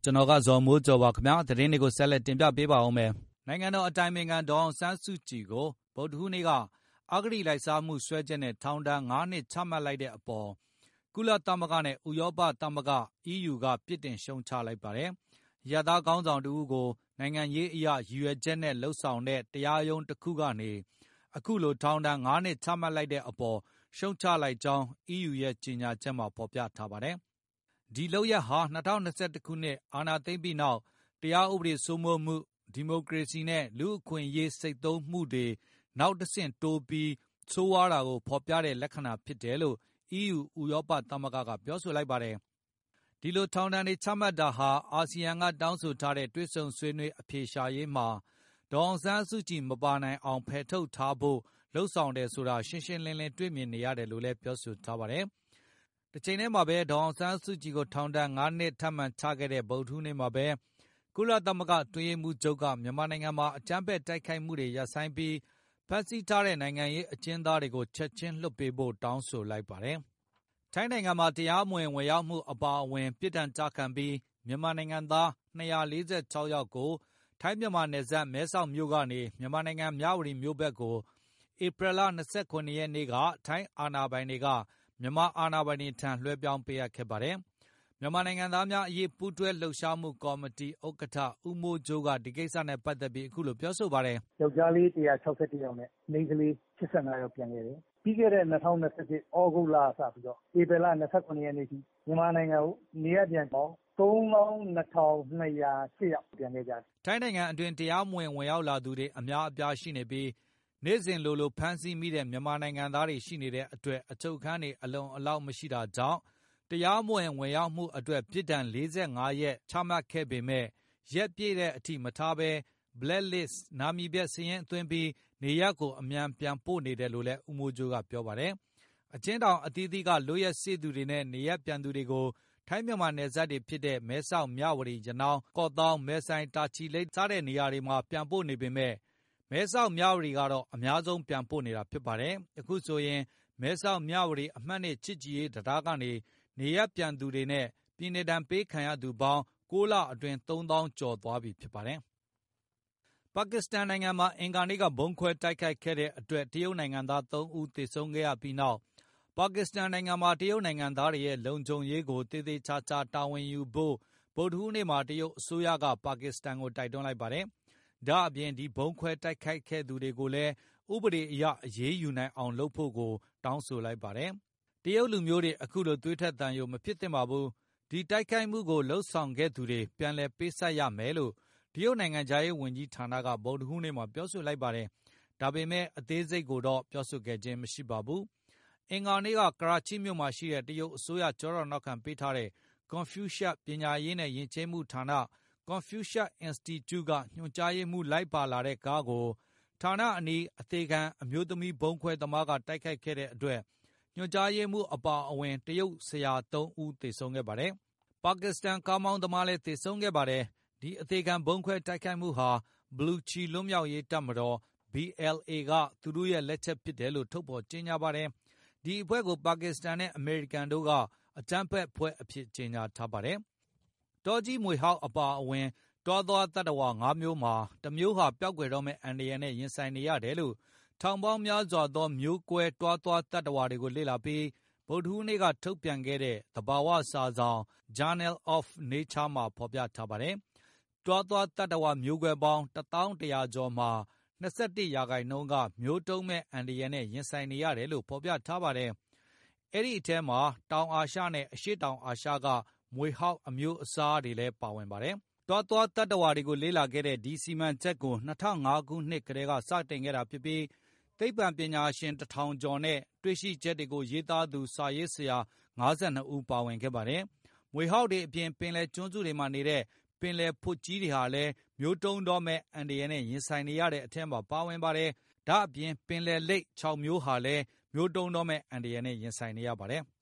ကျွန်တော်ကဇော်မိုးကျော်ပါခင်ဗျာသတင်းတွေကိုဆက်လက်တင်ပြပေးပါဦးမယ်နိုင်ငံတော်အတိုင်ပင်ခံဒေါအောင်ဆန်းစုကြည်ကိုဗုဒ္ဓဟူးနေ့ကအဂတိလိုက်စားမှုစွဲချက်နဲ့ထောင်ဒဏ်9နှစ်ချမှတ်လိုက်တဲ့အပေါ်ကုလသမဂ္ဂနဲ့ဥရောပသမဂ္ဂ EU ကပြစ်တင်ရှုံချလိုက်ပါတယ်ရသားကောင်းဆောင်တဦးကိုနိုင်ငံရေးအရာရည်ရွယ်ချက်နဲ့လှုပ်ဆောင်တဲ့တရားရုံးတစ်ခုကနေအခုလိုထောင်ဒဏ်9နှစ်ချမှတ်လိုက်တဲ့အပေါ်ရှုံချလိုက်ကြောင်း EU ရဲ့ကြေညာချက်မှာဖော်ပြထားပါတယ်ဒီလုပ်ရပ်ဟာ2021ခုနှစ်အာဏာသိမ်းပြီးနောက်တရားဥပဒေစိုးမိုးမှုဒီမိုကရေစီနဲ့လူ့အခွင့်အရေးစိတ်သုံးမှုတွေနောက်တစ်ဆင့်တိုးပြီးဆိုးဝါးတာကိုဖော်ပြတဲ့လက္ခဏာဖြစ်တယ်လို့ EU ဥရောပသမဂ္ဂကပြောဆိုလိုက်ပါတယ်ဒီလိုထောင်ဒဏ်တွေချမှတ်တာဟာအာဆီယံကတောင်းဆိုထားတဲ့တွေ့ဆုံဆွေးနွေးအဖြေရှာရေးမှာဒေါအောင်ဆန်းစုကြည်မပါနိုင်အောင်ဖယ်ထုတ်ထားဖို့လှုံ့ဆော်တယ်ဆိုတာရှင်းရှင်းလင်းလင်းတွေ့မြင်နေရတယ်လို့လည်းပြောဆိုထားပါတယ်တစ်ချိန်တည်းမှာပဲဒေါအောင်ဆန်းစုကြည်ကိုထောင်ဒဏ်9နှစ်ထပ်မံချခဲ့တဲ့ဗုဒ္ဓဟူးနေ့မှာပဲကုလသမဂ္ဂအတွင်းရေးမှူးချုပ်ကမြန်မာနိုင်ငံမှာအကြမ်းဖက်တိုက်ခိုက်မှုတွေရပ်ဆိုင်းပြီးဖမ်းဆီးထားတဲ့နိုင်ငံရေးအကျဉ်းသားတွေကိုချက်ချင်းလွှတ်ပေးဖို့တောင်းဆိုလိုက်ပါတယ်။ထိုင်းနိုင်ငံမှာတရားမဝင်ဝင်ရောက်မှုအပါအဝင်ပြစ်ဒဏ်ကျခံပြီးမြန်မာနိုင်ငံသား246ယောက်ကိုထိုင်းမြန်မာနယ်စပ်မဲဆောက်မြို့ကနေမြန်မာနိုင်ငံမြဝတီမြို့ဘက်ကိုဧပြီလ29ရက်နေ့ကထိုင်းအာဏာပိုင်တွေကမြန်မာအာဏာပိုင်တွေထံလွှဲပြောင်းပေးအပ်ခဲ့ပါတယ်။မြန်မာနိုင်ငံသားများအရေးပူးတွဲလှုပ်ရှားမှုကော်မတီဥက္ကဋ္ဌဦးမိုးကြိုးကဒီကိစ္စနဲ့ပတ်သက်ပြီးအခုလိုပြောဆိုပါတယ်။ယောက်ျားလေး161ယောက်နဲ့မိန်းကလေး85ယောက်ပြန်ခဲ့တယ်။ပြီးခဲ့တဲ့2021ဩဂုတ်လစပြီးတော့ဧပြီလ29ရက်နေ့ထိမြန်မာနိုင်ငံကိုနေရပြန်ပေါင်း32,208ယောက်ပြန်ခဲ့ကြတယ်။ထိုင်းနိုင်ငံအတွင်းတရားမဝင်ဝင်ရောက်လာသူတွေအများအပြားရှိနေပြီးနေ့စဉ်လိုဖမ်းဆီးမိတဲ့မြန်မာနိုင်ငံသားတွေရှိနေတဲ့အတွက်အချုပ်ခန်းတွေအလုံအလောက်မရှိတာကြောင့်တရားမဝင်ဝင်ရောက်မှုအတွက်ပြစ်ဒဏ်45ရက်ချမှတ်ခဲ့ပေမဲ့ရက်ပြည့်တဲ့အထိမထားဘဲ blacklist နာမည်ပျက်စာရင်းသွင်းပြီးနေရပ်ကိုအမြန်ပြန်ပို့နေတယ်လို့လည်းဦးမိုးကြိုးကပြောပါတယ်။အကျဉ်းထောင်အသီးသီးကလွတ်ရက်စေ့သူတွေနဲ့နေရပ်ပြန်သူတွေကိုထိုင်းမြန်မာနယ်စပ်တွေဖြစ်တဲ့မဲဆောက်မြဝတီရနောင်းကော့သောင်းမဲဆိုင်တာချီလိတ်စတဲ့နေရာတွေမှာပြန်ပို့နေပေမဲ့မဲဆောက်မြဝတီကတော့အများဆုံးပြန်ပို့နေတာဖြစ်ပါတယ်။အခုဆိုရင်မဲဆောက်မြဝတီအမှတ်2ချစ်ကြည်ရေးတရားကနေနေရပ်ပြန်သူတွေနဲ့ပြည်내ဒဏ်ပေးခံရသူပေါင်း9လအတွင်း3000ကျော်သွားပြီဖြစ်ပါတယ်။ပါကစ္စတန်နိုင်ငံမှာအင်္ဂါနေ့ကဗုံးခွဲတိုက်ခိုက်ခဲ့တဲ့အတွက်တရုတ်နိုင်ငံသား3ဦးသေဆုံးခဲ့ရပြီးနောက်ပါကစ္စတန်နိုင်ငံမှာတရုတ်နိုင်ငံသားတွေရဲ့လုံခြုံရေးကိုသေသေးချာချာတာဝန်ယူဖို့ဗုဒ္ဓဟူးနေ့မှာတရုတ်အစိုးရကပါကစ္စတန်ကိုတိုက်တွန်းလိုက်ပါတယ်။ဒါ့အပြင်ဒီဗုံးခွဲတိုက်ခိုက်ခဲ့သူတွေကိုလည်းဥပဒေအရအရေးယူနိုင်အောင်လုပ်ဖို့ကိုတောင်းဆိုလိုက်ပါတယ်။တရုတ်လူမျိုးတွေအခုလိုသွေးထွက်သံယိုမဖြစ်သင့်ပါဘူး။ဒီတိုက်ခိုက်မှုကိုလှုံ့ဆော်ခဲ့သူတွေပြန်လည်ပေးဆပ်ရမယ်လို့တရုတ်နိုင်ငံခြားရေးဝန်ကြီးဌာနကဗုဒ္ဓဟူးနေ့မှာပြောဆိုလိုက်ပါတယ်။ဒါပေမဲ့အသေးစိတ်ကိုတော့ပြောဆိုခဲ့ခြင်းမရှိပါဘူး။အင်္ဂါနေ့ကကရာချိမြို့မှာရှိတဲ့တရုတ်အစိုးရကြောတော်နောက်ခံပေးထားတဲ့ Confucius ပညာရေးနဲ့ယဉ်ကျေးမှုဌာန Confucius Institute ကညွှန်ကြားရေးမှူးလိုက်ပါလာတဲ့ကားကိုဌာနအနီးအသေးခံအမျိုးသမီးဘုံခွဲသမားကတိုက်ခိုက်ခဲ့တဲ့အတွက်ညွှန်ကြားရေးမှူးအပါအဝင်တရုတ်ဆရာ3ဦးသေဆုံးခဲ့ပါတယ်။ပါကစ္စတန်ကားမောင်းသမားလည်းသေဆုံးခဲ့ပါတယ်။ဒီအသေးခံဘုံခွဲတိုက်ခိုက်မှုဟာဘလူချီလွတ်မြောက်ရေးတပ်မတော် BLA ကသူတို့ရဲ့လက်ချက်ဖြစ်တယ်လို့ထုတ်ဖော်ကြေညာပါတယ်။ဒီအဖွဲ့ကိုပါကစ္စတန်နဲ့အမေရိကန်တို့ကအကြမ်းဖက်အဖွဲ့အဖြစ်ကြေညာထားပါတယ်။တောကြီးမွေဟောက်အပါအဝင်တောသွားတတ္တဝါ5မျိုးမှာတစ်မျိုးဟာပျောက်ကွယ်တော့မဲ့အန္တရာယ်နဲ့ရင်ဆိုင်နေရတယ်လို့ထောင်ပေါင်းများစွာသောမျိုးကွဲတွားသွားတတ္တဝါတွေကိုလေ့လာပြီးဗုဒ္ဓဟူးနေ့ကထုတ်ပြန်ခဲ့တဲ့သဘာဝစာစောင် Journal of Nature မှာဖော်ပြထားပါတယ်။တွားသွားတတ္တဝါမျိုးကွဲပေါင်း1100ကျော်မှာ21%ကမျိုးတုံးမဲ့အန္တရာယ်နဲ့ရင်ဆိုင်နေရတယ်လို့ဖော်ပြထားပါတယ်။အဲ့ဒီအထဲမှာတောင်အာရှနဲ့အရှေ့တောင်အာရှကမွေဟောက်အမျိုးအစားတွေလည်းပါဝင်ပါတယ်။တွားသွားတတ္တဝါတွေကိုလေ့လာခဲ့တဲ့ဒီစီမံချက်ကို2005ခုနှစ်ကတည်းကစတင်ခဲ့တာဖြစ်ပြီးသိပ္ပံပညာရှင်1000ကျော်နဲ့တွေ့ရှိချက်တွေကိုရေးသားသူစာရေးဆရာ52ဦးပါဝင်ခဲ့ပါတယ်။မွေဟောက်တွေအပြင်ပင်လယ်ကျွန်းစုတွေမှာနေတဲ့ပင်လယ်ဖွတ်ကြီးတွေဟာလည်းမျိုးတုံးတော့မဲ့အန္တရာယ်နဲ့ရင်ဆိုင်နေရတဲ့အထက်မှာပါဝင်ပါတယ်။ဒါ့အပြင်ပင်လယ်လိပ်6မျိုးဟာလည်းမျိုးတုံးတော့မဲ့အန္တရာယ်နဲ့ရင်ဆိုင်နေရပါတယ်။